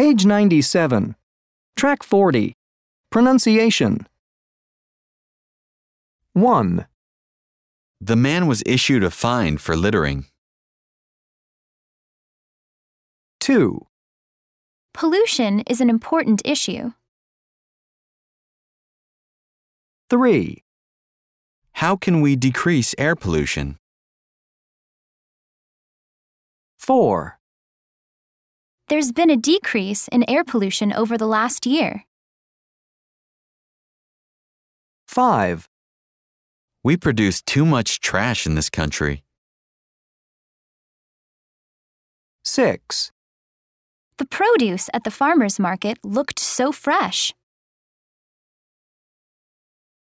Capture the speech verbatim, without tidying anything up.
Page ninety-seven. Track forty. Pronunciation. one. The man was issued a fine for littering. two. Pollution is an important issue. three. How can we decrease air pollution? four. There's been a decrease in air pollution over the last year. five. We produce too much trash in this country. six. The produce at the farmer's market looked so fresh.